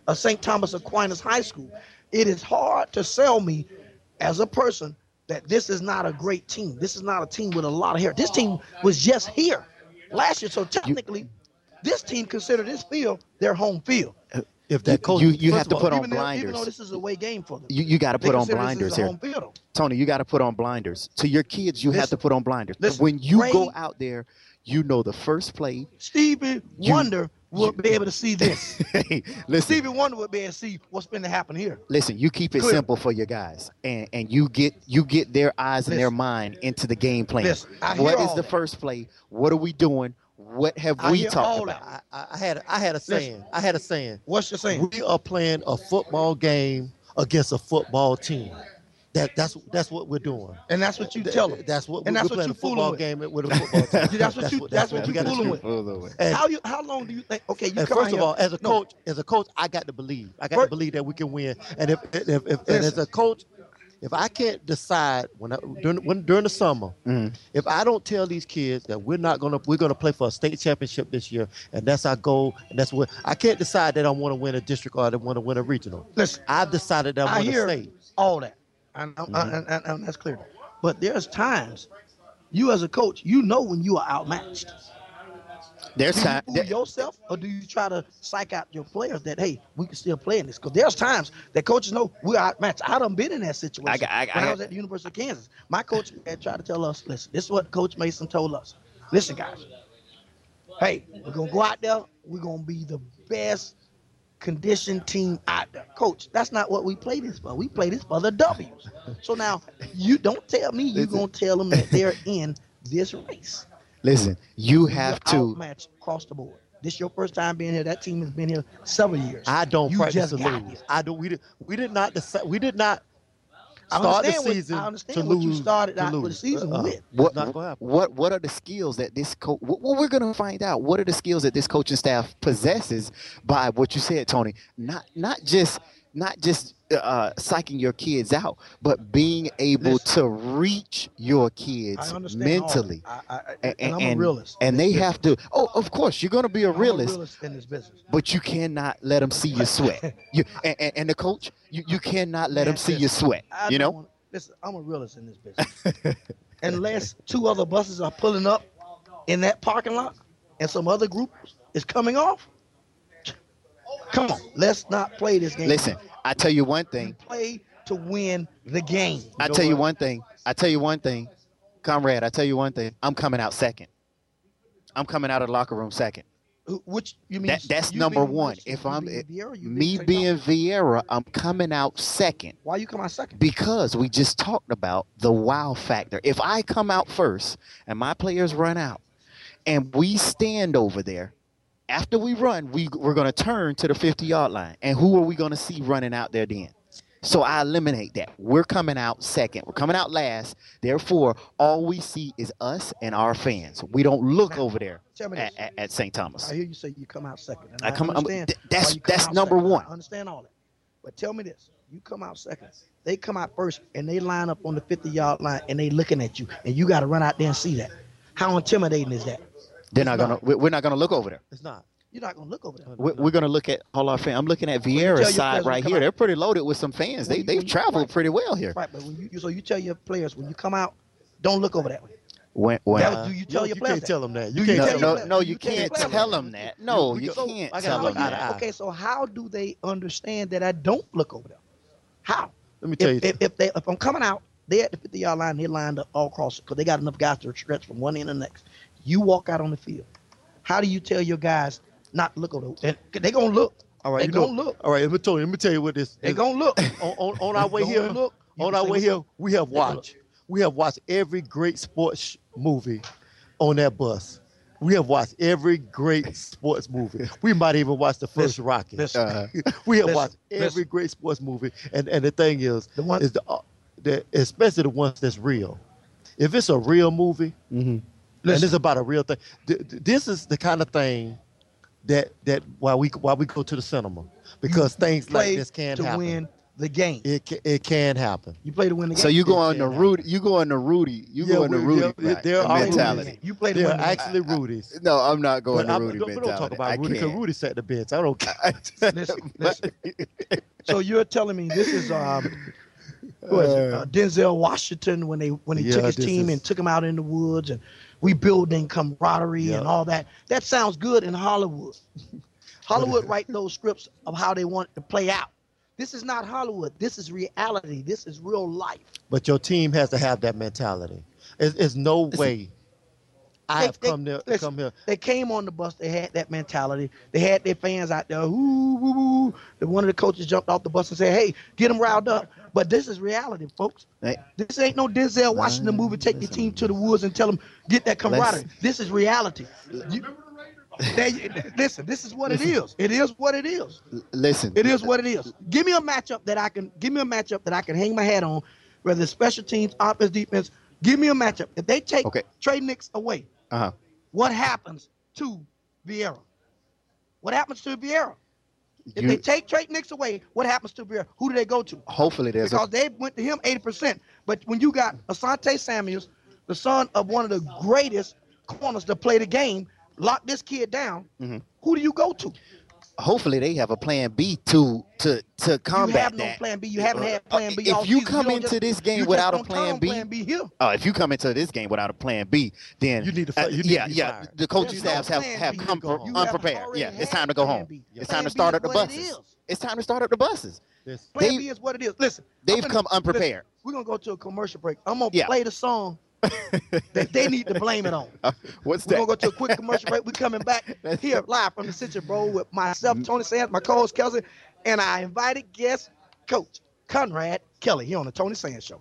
Speaker 3: St. Thomas Aquinas High School. It is hard to sell me as a person that this is not a great team. This is not a team with a lot of hair. This team was just here last year. So technically, this team considered this field their home field.
Speaker 4: If that coach,
Speaker 2: you have
Speaker 4: first
Speaker 2: to
Speaker 4: of
Speaker 2: put
Speaker 4: all,
Speaker 2: on blinders.
Speaker 3: Even though this is a away game for them.
Speaker 2: You got to
Speaker 3: They
Speaker 2: put on
Speaker 3: consider this
Speaker 2: blinders
Speaker 3: as a
Speaker 2: here.
Speaker 3: home field.
Speaker 2: Tony, you got to put on blinders. To your kids, you have
Speaker 3: Listen,
Speaker 2: to put on blinders.
Speaker 3: listen,
Speaker 2: When you
Speaker 3: Ray-
Speaker 2: go out there, you know the first play.
Speaker 3: Stevie Wonder would be able to see this.
Speaker 2: Hey, listen,
Speaker 3: Stevie Wonder would be able to see what's going to happen here.
Speaker 2: listen. You keep it
Speaker 3: Clear.
Speaker 2: simple for your guys, and you get their eyes and their
Speaker 3: Listen.
Speaker 2: mind into the game plan.
Speaker 3: Listen, I hear
Speaker 2: What is
Speaker 3: all
Speaker 2: the
Speaker 3: that.
Speaker 2: first play? What are we doing? What have
Speaker 3: I
Speaker 2: we
Speaker 3: hear
Speaker 2: talked
Speaker 3: all
Speaker 2: about?
Speaker 3: that.
Speaker 4: I had a saying. I had a saying.
Speaker 3: What's your saying?
Speaker 4: We are playing a football game against a football team. That's what we're doing.
Speaker 3: And that's what you tell them.
Speaker 4: That's what
Speaker 3: And
Speaker 4: we're
Speaker 3: that's what
Speaker 4: playing
Speaker 3: you
Speaker 4: a football
Speaker 3: fooling with.
Speaker 4: game with a football team.
Speaker 3: That's what
Speaker 4: we
Speaker 3: you
Speaker 4: gotta
Speaker 3: fooling
Speaker 4: do.
Speaker 3: with.
Speaker 4: And,
Speaker 3: How long do you think? Okay, you
Speaker 4: and
Speaker 3: come
Speaker 4: first
Speaker 3: out
Speaker 4: of
Speaker 3: here-
Speaker 4: all, as a
Speaker 3: No,
Speaker 4: coach, I got to believe. I got
Speaker 3: First-
Speaker 4: to believe that we can win. And if and as a coach, if I can't decide during the summer, if I don't tell these kids that we're gonna play for a state championship this year, and that's our goal, and that's what I can't decide that I want to win a district or I want to win a regional.
Speaker 3: Listen,
Speaker 4: I've decided that I
Speaker 3: I
Speaker 4: want to
Speaker 3: hear
Speaker 4: stay.
Speaker 3: all that, and that's clear. But there's times you as a coach, you know when you are outmatched.
Speaker 2: There's
Speaker 3: Do
Speaker 2: time.
Speaker 3: you fool yourself, or do you try to psych out your players that, hey, we can still play in this? Because there's times that coaches know we're outmatched. I done been in that situation when I was at the University of Kansas. My coach had tried to tell us, listen, this is what Coach Mason told us. Listen, guys, hey, we're going to go out there. We're going to be the best conditioned team out there. Coach, that's not what we play this for. We play this for the W's. So now, you don't tell me you're going to tell them that they're in this race.
Speaker 2: Listen, you have
Speaker 3: You're
Speaker 2: to.
Speaker 3: outmatched across the board. This your first time being here. That team has been here several years.
Speaker 4: I don't
Speaker 3: You
Speaker 4: practice
Speaker 3: just
Speaker 4: to
Speaker 3: got
Speaker 4: lose.
Speaker 3: here.
Speaker 4: I don't. We did not decide. We did not
Speaker 3: I
Speaker 4: start the
Speaker 3: understand
Speaker 4: season
Speaker 3: I understand
Speaker 4: to
Speaker 3: what
Speaker 4: lose.
Speaker 3: you started
Speaker 4: to
Speaker 3: out with the
Speaker 4: lose.
Speaker 3: season with.
Speaker 2: What,
Speaker 4: It's not gonna happen.
Speaker 2: what are the skills that this coach? What we're gonna find out? What are the skills that this coaching staff possesses by what you said, Tony? Not just psyching your kids out, but being able
Speaker 3: Listen,
Speaker 2: to reach your
Speaker 3: I
Speaker 2: kids
Speaker 3: understand
Speaker 2: mentally.
Speaker 3: all that. And I'm a realist.
Speaker 2: And
Speaker 3: in
Speaker 2: they
Speaker 3: this
Speaker 2: have to. Oh, of course, you're gonna be a
Speaker 3: business. I'm
Speaker 2: realist.
Speaker 3: a realist in this business.
Speaker 2: But you cannot let them see you sweat. And the coach, you cannot let
Speaker 3: Man,
Speaker 2: them see you
Speaker 3: listen,
Speaker 2: sweat.
Speaker 3: I
Speaker 2: You
Speaker 3: don't
Speaker 2: know.
Speaker 3: wanna- listen, I'm a realist in this business. Unless two other buses are pulling up in that parking lot and some other group is coming off, come on, let's not play this game.
Speaker 2: Listen, I tell you one
Speaker 3: You
Speaker 2: thing.
Speaker 3: play to win the game.
Speaker 2: I tell you one thing. Comrade, I tell you one thing. I'm coming out second. I'm coming out of the locker room second.
Speaker 3: Which you mean?
Speaker 2: That's
Speaker 3: you
Speaker 2: number
Speaker 3: being
Speaker 2: one.
Speaker 3: which?
Speaker 2: If
Speaker 3: You
Speaker 2: I'm
Speaker 3: being Vieira, you
Speaker 2: me
Speaker 3: St.
Speaker 2: being
Speaker 3: Thomas?
Speaker 2: Vieira, I'm coming out second
Speaker 3: Why you come out second?
Speaker 2: because we just talked about the wow factor. If I come out first and my players run out and we stand over there, after we run, we're going to turn to the 50-yard line. And who are we going to see running out there then? So I eliminate that. We're coming out second. We're coming out last. Therefore, all we see is us and our fans. We don't look
Speaker 3: Now,
Speaker 2: over there
Speaker 3: tell me this.
Speaker 2: at St. Thomas.
Speaker 3: I hear you say you come out second. And
Speaker 2: I come- I'm-
Speaker 3: understand
Speaker 2: that's-
Speaker 3: why you come
Speaker 2: that's
Speaker 3: out
Speaker 2: number
Speaker 3: second.
Speaker 2: one.
Speaker 3: I understand all that. But tell me this. You come out second. They come out first and they line up on the 50-yard line and they looking at you. And you got to run out there and see that. How intimidating is that?
Speaker 2: They're not gonna. We're not gonna look over there.
Speaker 4: It's not.
Speaker 3: You're not going to look over there.
Speaker 2: We're gonna look at all our fans. I'm looking at
Speaker 3: tell
Speaker 2: Vieira's
Speaker 3: your
Speaker 2: side
Speaker 3: players when
Speaker 2: right
Speaker 3: you come
Speaker 2: here.
Speaker 3: out-
Speaker 2: They're pretty loaded with some fans.
Speaker 3: When you-
Speaker 2: They've
Speaker 3: when you-
Speaker 2: traveled
Speaker 3: right.
Speaker 2: pretty well here.
Speaker 3: Right, but when you tell your players when you come out, don't look over that way.
Speaker 2: When
Speaker 3: That- do you tell your
Speaker 4: you
Speaker 3: players
Speaker 4: can't
Speaker 3: that?
Speaker 4: tell them that.
Speaker 3: Do
Speaker 4: You
Speaker 3: you
Speaker 4: can't
Speaker 3: tell
Speaker 4: tell
Speaker 3: your
Speaker 4: them.
Speaker 2: no,
Speaker 3: players-
Speaker 2: you
Speaker 3: you tell your
Speaker 2: can't
Speaker 3: players
Speaker 2: tell
Speaker 3: that.
Speaker 2: them that. No,
Speaker 4: We
Speaker 2: you
Speaker 4: go-
Speaker 2: can't
Speaker 4: I
Speaker 2: tell
Speaker 4: gotta
Speaker 2: them
Speaker 4: look eye to
Speaker 2: that.
Speaker 4: eye.
Speaker 3: Okay, so how do they understand that I don't look over there? How?
Speaker 4: Let me tell you.
Speaker 3: If I'm coming out, they at the 50-yard line, they lined up all across because they got enough guys to stretch from one end to the next. You walk out on the field. How do you tell your guys not to look over there? They gonna look.
Speaker 4: All right,
Speaker 3: They
Speaker 4: you
Speaker 3: gonna
Speaker 4: know.
Speaker 3: look.
Speaker 4: All right, let me tell you what this.
Speaker 3: They gonna look.
Speaker 4: on our way
Speaker 3: They
Speaker 4: here.
Speaker 3: gonna look. You
Speaker 4: On
Speaker 3: can
Speaker 4: our
Speaker 3: say
Speaker 4: way
Speaker 3: what's
Speaker 4: here,
Speaker 3: up.
Speaker 4: we have
Speaker 3: They gonna
Speaker 4: watched. We have watched every great sports movie on that bus. We have watched every great sports movie. We might even watch the first Rocky.
Speaker 3: listen.
Speaker 4: We have
Speaker 3: Listen,
Speaker 4: watched every
Speaker 3: listen.
Speaker 4: great sports movie, and the thing is,
Speaker 3: The one-
Speaker 4: is especially the ones that's real. If it's a real movie, and it's about a real thing, this is the kind of thing that why we go to the cinema because things like
Speaker 3: Play
Speaker 4: this can
Speaker 3: to
Speaker 4: happen.
Speaker 3: win the game.
Speaker 4: It can happen.
Speaker 3: You play to win the game.
Speaker 2: So you go on
Speaker 4: Yeah.
Speaker 2: the Rudy. You go on the Rudy. You go on the Rudy
Speaker 4: there are
Speaker 2: mentality.
Speaker 3: You play to
Speaker 4: They're
Speaker 3: win the game.
Speaker 4: actually Rudies.
Speaker 2: No, I'm not going
Speaker 4: But
Speaker 2: to Rudy
Speaker 4: we
Speaker 2: mentality.
Speaker 4: don't talk about
Speaker 2: I
Speaker 4: Rudy because
Speaker 2: can't.
Speaker 4: Rudy set the bench. I don't care.
Speaker 3: Listen. So you're telling me this is who is it? Denzel Washington when he
Speaker 4: Yeah,
Speaker 3: took his
Speaker 4: this
Speaker 3: team
Speaker 4: is-
Speaker 3: and took him out in the woods and we building camaraderie
Speaker 4: Yeah.
Speaker 3: and all that. That sounds good in Hollywood. Hollywood write those scripts of how they want it to play out. This is not Hollywood. This is reality. This is real life.
Speaker 4: But your team has to have that mentality. It's no way. I have come here.
Speaker 3: They came on the bus. They had that mentality. They had their fans out there. Ooh, woo, woo. And one of the coaches jumped off the bus and said, "Hey, get them riled up." But this is reality, folks.
Speaker 2: Hey.
Speaker 3: This ain't no Denzel Washington movie. Take your team to the woods and tell them get that camaraderie. This is reality. Listen, this is what it is. It is what it is.
Speaker 2: Listen.
Speaker 3: It is what it is. Give me a matchup that I can hang my hat on, whether it's special teams, offense, defense. Give me a matchup. If they take Trey Nix away,
Speaker 2: Uh-huh.
Speaker 3: what happens to Vieira? What happens to Vieira? If
Speaker 2: You-
Speaker 3: they take Trey Nix away, what happens to Vieira? Who do they go to?
Speaker 2: Hopefully there's
Speaker 3: Because they went to him 80%. But when you got Asante Samuels, the son of one of the greatest corners to play the game, lock this kid down, who do you go to?
Speaker 2: hopefully they have a plan B to combat
Speaker 3: You have no
Speaker 2: that.
Speaker 3: plan B. You haven't had plan B all
Speaker 2: If you
Speaker 3: season.
Speaker 2: come
Speaker 3: don't
Speaker 2: into
Speaker 3: just-
Speaker 2: this game
Speaker 3: you just
Speaker 2: without a
Speaker 3: don't
Speaker 2: plan
Speaker 3: turn
Speaker 2: B,
Speaker 3: plan B here.
Speaker 2: if you come into this game without a plan B, then
Speaker 4: You need to fi- you need to be fired.
Speaker 2: The coaching
Speaker 3: There's
Speaker 2: staffs
Speaker 3: no
Speaker 2: have
Speaker 3: plan B.
Speaker 2: come
Speaker 3: You have
Speaker 2: unprepared.
Speaker 3: already
Speaker 2: Yeah, it's
Speaker 3: had
Speaker 2: time to go
Speaker 3: plan
Speaker 2: home.
Speaker 3: B.
Speaker 2: It's
Speaker 3: Plan
Speaker 2: time to
Speaker 3: B
Speaker 2: start
Speaker 3: is
Speaker 2: up the
Speaker 3: what it
Speaker 2: buses.
Speaker 3: is.
Speaker 2: It's time to start up the buses.
Speaker 4: This-
Speaker 3: Plan
Speaker 2: They-
Speaker 3: B is what it is. Listen,
Speaker 2: they've
Speaker 3: I'm
Speaker 2: come unprepared.
Speaker 3: Listen, we're gonna go to a commercial break. I'm gonna
Speaker 2: Yeah.
Speaker 3: play the song that they need to blame it on.
Speaker 2: What's
Speaker 3: We're
Speaker 2: that?
Speaker 3: gonna go to a quick commercial break. We're coming back here live from the Citrus Bowl with myself, Tony Sands, my co-host Kelsey, and our invited guest, Coach Conrad Kelly, here on the Tony Sands Show.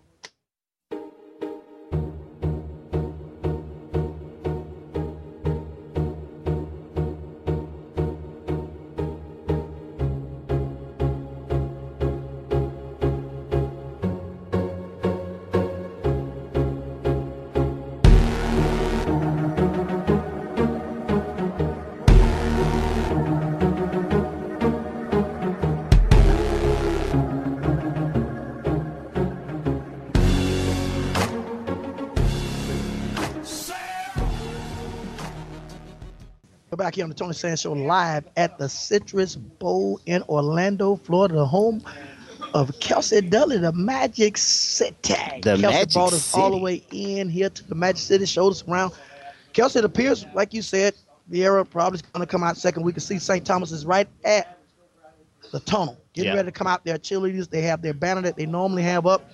Speaker 3: We're back here on the Tony Sands Show live at the Citrus Bowl in Orlando, Florida, the home of Kelsey Dudley, the Magic City.
Speaker 2: The
Speaker 3: Kelsey
Speaker 2: Magic
Speaker 3: brought us all the
Speaker 2: City.
Speaker 3: way in here to the Magic City, showed us around. Kelsey, it appears, like you said, Vieira probably is going to come out second. We can see St. Thomas is right at the tunnel, getting
Speaker 2: Yeah.
Speaker 3: ready to come out there. Cheerleaders, they have their banner that they normally have up.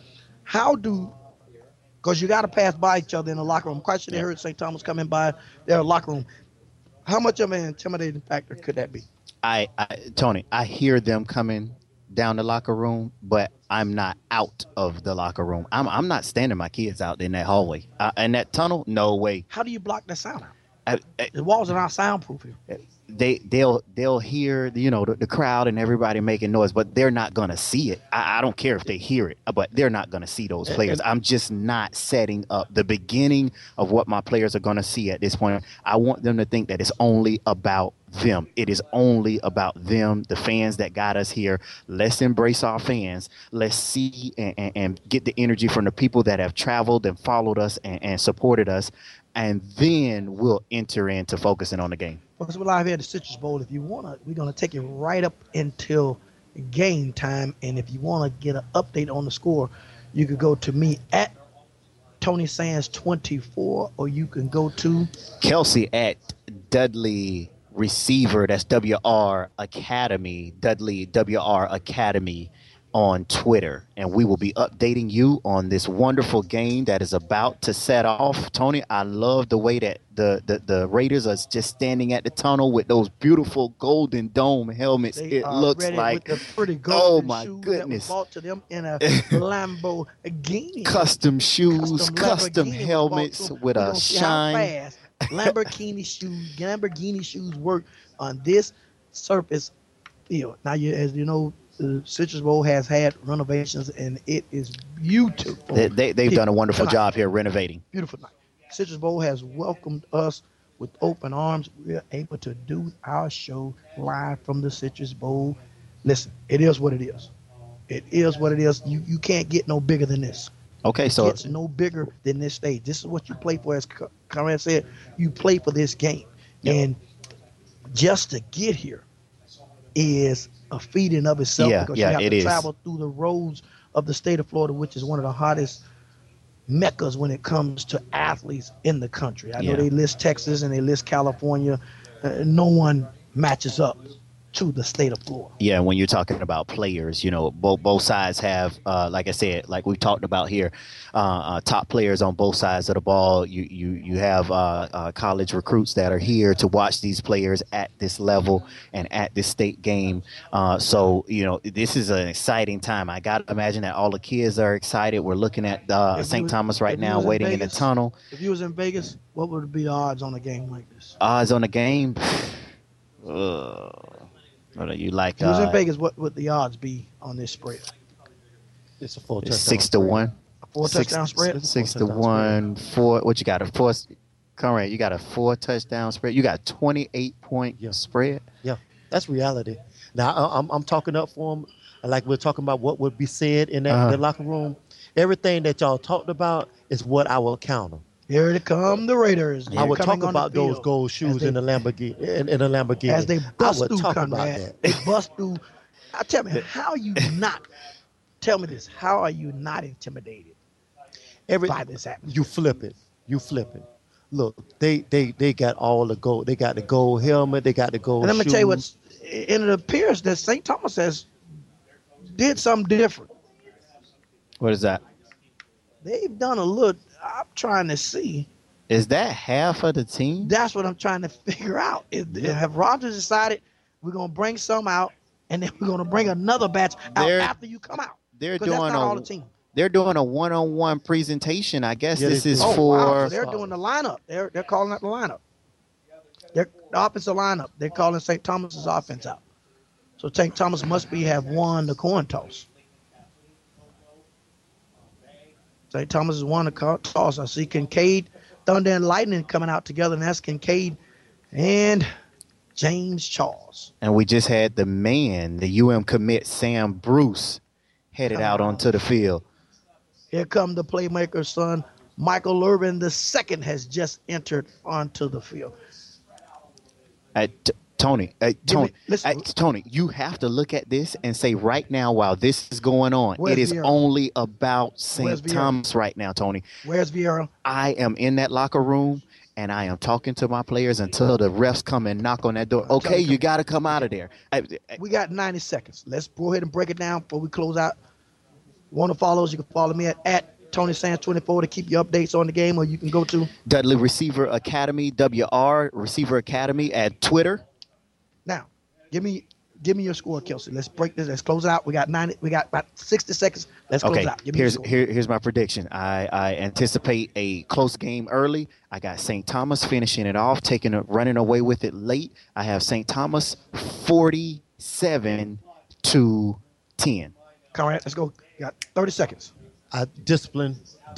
Speaker 3: Because you got to pass by each other in the locker room. I'm quite sure they heard St. Thomas coming by their locker room. How much of an intimidating factor could that be?
Speaker 2: Tony, I hear them coming down the locker room, but I'm not out of the locker room. I'm not standing my kids out in that hallway. In that tunnel, no way.
Speaker 3: How do you block that sound out?
Speaker 2: I-
Speaker 3: The walls are not soundproof here.
Speaker 2: they'll hear the crowd and everybody making noise, but they're not gonna see it. I don't care if they hear it, but they're not gonna see those players. I'm just not setting up the beginning of what my players are gonna see at this point. I want them to think that it's only about them. It is only about them, the fans that got us here. Let's embrace our fans. Let's see and get the energy from the people that have traveled and followed us and supported us. And then we'll enter into focusing on the game.
Speaker 3: Because we're live here at the Citrus Bowl. If you want to, we're going to take it right up until game time. And if you want to get an update on the score, you could go to me at Tony Sands 24, or you can go to
Speaker 2: Kelsey at Dudley Receiver. That's WR Academy. Dudley WR Academy on Twitter. And we will be updating you on this wonderful game that is about to set off. Tony, I love the way that the Raiders are just standing at the tunnel with those beautiful golden dome helmets.
Speaker 3: they
Speaker 2: It
Speaker 3: are
Speaker 2: looks
Speaker 3: ready
Speaker 2: like
Speaker 3: with the pretty
Speaker 2: oh
Speaker 3: golden
Speaker 2: my
Speaker 3: shoe that was
Speaker 2: goodness.
Speaker 3: bought to them in a Lamborghini.
Speaker 2: Custom shoes, custom
Speaker 3: Lamborghini was
Speaker 2: helmets
Speaker 3: bought to 'em.
Speaker 2: with
Speaker 3: We're
Speaker 2: a
Speaker 3: gonna see how
Speaker 2: shine.
Speaker 3: fast Lamborghini shoes work on this surface field. Now, as you know, the Citrus Bowl has had renovations, and it is beautiful.
Speaker 2: They've done a wonderful
Speaker 3: Tonight.
Speaker 2: job here renovating.
Speaker 3: Beautiful night. Citrus Bowl has welcomed us with open arms. We're able to do our show live from the Citrus Bowl. Listen, it is what it is. It is what it is. You can't get no bigger than this.
Speaker 2: Okay,
Speaker 3: It
Speaker 2: so
Speaker 3: gets no bigger than this stage. This is what you play for. As Conrad said, you play for this game.
Speaker 2: Yep.
Speaker 3: And just to get here is a feat in of itself,
Speaker 2: Yeah,
Speaker 3: because
Speaker 2: yeah,
Speaker 3: you have
Speaker 2: it
Speaker 3: to
Speaker 2: is.
Speaker 3: travel through the roads of the state of Florida, which is one of the hottest meccas when it comes to athletes in the country. I know
Speaker 2: Yeah.
Speaker 3: they list Texas and they list California. No one matches up to the state of Florida.
Speaker 2: yeah, when you're talking about players, both sides have, like I said, like we talked about here, top players on both sides of the ball. You have college recruits that are here to watch these players at this level and at this state game. So this is an exciting time. I got to imagine that all the kids are excited. We're looking at
Speaker 3: If
Speaker 2: St.
Speaker 3: you-
Speaker 2: Thomas right
Speaker 3: if you
Speaker 2: now,
Speaker 3: was in
Speaker 2: waiting in the
Speaker 3: Vegas-
Speaker 2: tunnel.
Speaker 3: If you was in Vegas, what would be the odds on a game like this?
Speaker 2: Odds on the game. What are you like?
Speaker 3: If you was in Vegas, what would the odds be on this spread?
Speaker 4: It's a 4
Speaker 2: It's
Speaker 4: touchdown
Speaker 2: 6-1.
Speaker 3: A 4 touchdown spread?
Speaker 2: 6-1. 4. What you got? A 4. Conrad, you got a 4 touchdown spread. You got 28-point
Speaker 4: Yeah.
Speaker 2: spread.
Speaker 4: Yeah, that's reality. Now I'm talking up for them, like we're talking about what would be said in that the locker room. Everything that y'all talked about is what I will counter.
Speaker 3: Here they come, the Raiders.
Speaker 4: I would
Speaker 3: coming
Speaker 4: talk
Speaker 3: on the
Speaker 4: about those
Speaker 3: field
Speaker 4: gold shoes
Speaker 3: as they-
Speaker 4: in the Lamborghini. In a Lamborghini,
Speaker 3: as they
Speaker 4: I
Speaker 3: bust
Speaker 4: would
Speaker 3: through,
Speaker 4: talk about
Speaker 3: Conrad.
Speaker 4: that.
Speaker 3: They bust through. Now, tell me, how you not? Tell me this. How are you not intimidated by this atmosphere?
Speaker 4: You flip it. Look, they got all the gold. They got the gold helmet. They got the gold.
Speaker 3: And let me tell you
Speaker 4: shoes.
Speaker 3: and it appears that St. Thomas has did something different.
Speaker 2: What is that?
Speaker 3: They've done a look. I'm trying to see.
Speaker 2: Is that half of the team?
Speaker 3: That's what I'm trying to figure out. Have Rogers decided we're gonna bring some out, and then we're gonna bring another batch out
Speaker 2: They're-
Speaker 3: after you come out?
Speaker 2: They're
Speaker 3: 'Cause that's
Speaker 2: doing
Speaker 3: not all the
Speaker 2: a
Speaker 3: team.
Speaker 2: they're doing a one-on-one presentation. I guess
Speaker 4: Yeah,
Speaker 2: this
Speaker 4: they
Speaker 2: is
Speaker 4: do.
Speaker 3: Oh,
Speaker 2: for
Speaker 3: wow. So they're doing the lineup. They're calling out the lineup. They're the offensive lineup. They're calling St. Thomas's offense out. So St. Thomas must have won the coin toss. St. Thomas has won the toss. I see Kincaid, Thunder, and Lightning coming out together, and that's Kincaid and James Charles.
Speaker 2: and we just had the UM commit Sam Bruce headed out onto the field.
Speaker 3: Here come the playmaker's son. Michael Irvin II has just entered onto the field.
Speaker 2: Tony,
Speaker 3: listen.
Speaker 2: Tony, you have to look at this and say right now, while this is going on,
Speaker 3: Where's
Speaker 2: it is
Speaker 3: Vieira?
Speaker 2: only about
Speaker 3: Where's
Speaker 2: St.
Speaker 3: Vieira?
Speaker 2: Thomas right now, Tony.
Speaker 3: Where's Vieira?
Speaker 2: I am in that locker room and I am talking to my players until the refs come and knock on that door. Okay, you got to come out of there.
Speaker 3: We got 90 seconds. Let's go ahead and break it down before we close out. Want to follow us? You can follow me at Tony Sands 24 to keep your updates on the game, or you can go to
Speaker 2: Dudley Receiver Academy, WR Receiver Academy at Twitter.
Speaker 3: now. Give me your score, Kelsey. Let's break this. Let's close it out. We got about 60 seconds. Let's close
Speaker 2: Okay,
Speaker 3: out. Give me your score.
Speaker 2: here's my prediction. I anticipate a close game early. I got St. Thomas finishing it off, running away with it late. I have St. Thomas 47-10.
Speaker 3: Conrad, let's go. You got 30 seconds.
Speaker 4: Discipline.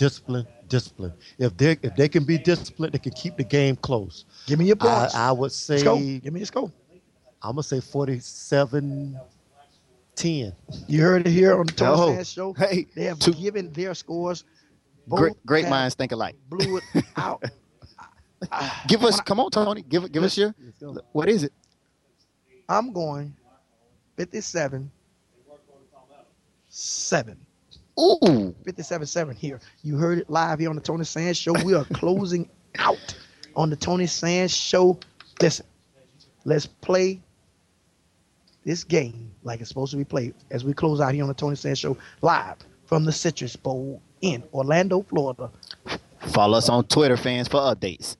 Speaker 4: If they can be disciplined, they can keep the game close.
Speaker 3: Give me your points.
Speaker 4: I would say
Speaker 3: Let's go. Give me your score.
Speaker 4: I'm gonna say 47-10.
Speaker 3: You heard it here on the Tony
Speaker 2: Oh,
Speaker 3: Sands show.
Speaker 2: hey,
Speaker 3: They have
Speaker 2: two-
Speaker 3: given their scores. Both
Speaker 2: Great
Speaker 3: have
Speaker 2: minds think alike.
Speaker 3: blew it out.
Speaker 2: Give us, come on, Tony. Give us your. What is it?
Speaker 3: I'm going 57-7.
Speaker 2: Ooh,
Speaker 3: 57-7 here. You heard it live here on the Tony Sands Show. We are closing out on the Tony Sands Show. Listen, let's play this game like it's supposed to be played as we close out here on the Tony Sands Show live from the Citrus Bowl in Orlando, Florida.
Speaker 2: follow us on Twitter, fans, for updates.